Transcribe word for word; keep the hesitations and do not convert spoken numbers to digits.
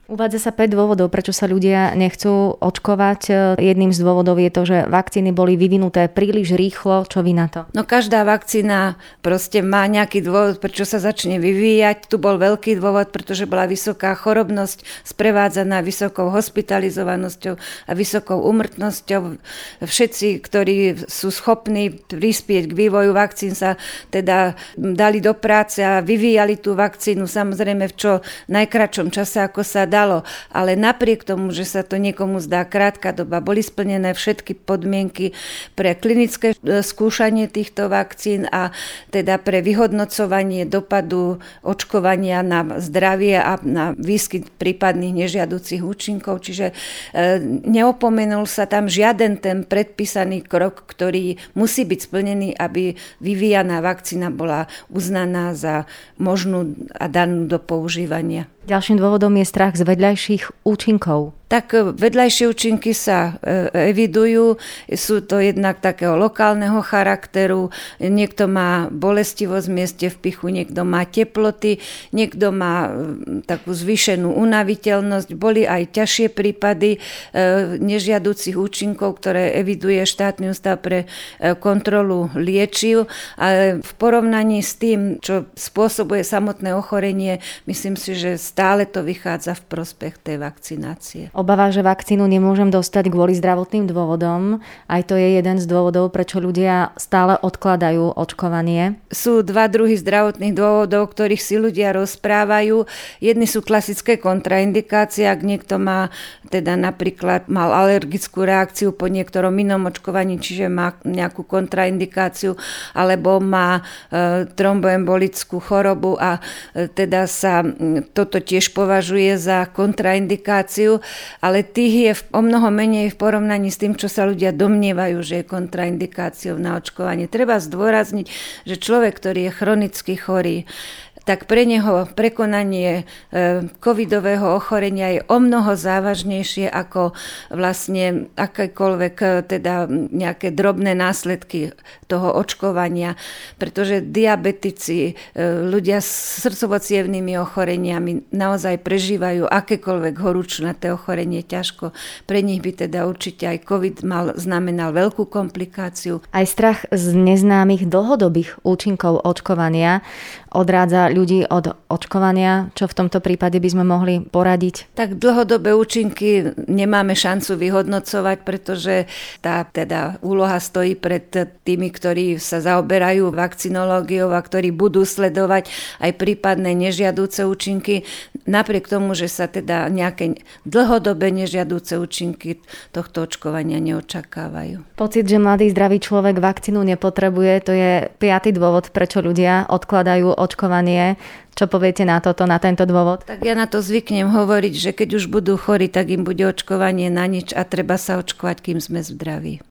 Uvádza sa päť dôvodov, prečo sa ľudia nechcú očkovať. Jedným z dôvodov je to, že vakcíny boli vyvinuté príliš rýchlo. Čo vy na to? No každá vakcína proste má nejaký dôvod, prečo sa začne vyvíjať. Tu bol veľký dôvod, pretože bola vysoká chorobnosť sprevádzaná vysokou hospitalizovanosťou a vysokou úmrtnosťou. Všetci, ktorí sú schopní prispieť k vývoju vakcín, sa teda dali do práce a vyvíjali tú vakcínu samozrejme v čo najkratšom čase, ako sa dá. Ale napriek tomu, že sa to niekomu zdá krátka doba, boli splnené všetky podmienky pre klinické skúšanie týchto vakcín a teda pre vyhodnocovanie dopadu očkovania na zdravie a na výskyt prípadných nežiaducich účinkov. Čiže neopomenul sa tam žiaden ten predpísaný krok, ktorý musí byť splnený, aby vyvíjaná vakcína bola uznaná za možnú a danú do používania. Ďalším dôvodom je strach z vedľajších účinkov. Tak vedľajšie účinky sa evidujú, sú to jednak takého lokálneho charakteru, niekto má bolestivosť v mieste vpichu, niekto má teploty, niekto má takú zvýšenú unaviteľnosť, boli aj ťažšie prípady nežiaducich účinkov, ktoré eviduje štátny ústav pre kontrolu liečiv, ale v porovnaní s tým, čo spôsobuje samotné ochorenie, myslím si, že stále to vychádza v prospech tej vakcinácie. Obava, že vakcínu nemôžem dostať kvôli zdravotným dôvodom. Aj to je jeden z dôvodov, prečo ľudia stále odkladajú očkovanie. Sú dva druhy zdravotných dôvodov, ktorých si ľudia rozprávajú. Jedni sú klasické kontraindikácie, ak niekto má teda napríklad mal alergickú reakciu po niektorom inom očkovaní, čiže má nejakú kontraindikáciu, alebo má e, tromboembolickú chorobu a e, teda sa e, toto tiež považuje za kontraindikáciu. Ale tých je o mnoho menej v porovnaní s tým, čo sa ľudia domnievajú, že je kontraindikáciou na očkovanie. Treba zdôrazniť, že človek, ktorý je chronicky chorý, tak pre neho prekonanie covidového ochorenia je o mnoho závažnejšie ako vlastne akékoľvek teda nejaké drobné následky toho očkovania, pretože diabetici, ľudia s srdcovo-cievnymi ochoreniami naozaj prežívajú akékoľvek horúčnaté ochorenie ťažko. Pre nich by teda určite aj COVID mal, znamenal veľkú komplikáciu. Aj strach z neznámych dlhodobých účinkov očkovania odrádza ľudí od očkovania. Čo v tomto prípade by sme mohli poradiť? Tak dlhodobé účinky nemáme šancu vyhodnocovať, pretože tá teda úloha stojí pred tými, ktorí sa zaoberajú vakcinológiou a ktorí budú sledovať aj prípadné nežiaduce účinky. Napriek tomu, že sa teda nejaké dlhodobé nežiaduce účinky tohto očkovania neočakávajú. Pocit, že mladý zdravý človek vakcínu nepotrebuje, to je piaty dôvod, prečo ľudia odkladajú očkovanie. Čo poviete na toto, na tento dôvod? Tak ja na to zvyknem hovoriť, že keď už budú chorí, tak im bude očkovanie na nič a treba sa očkovať, kým sme zdraví.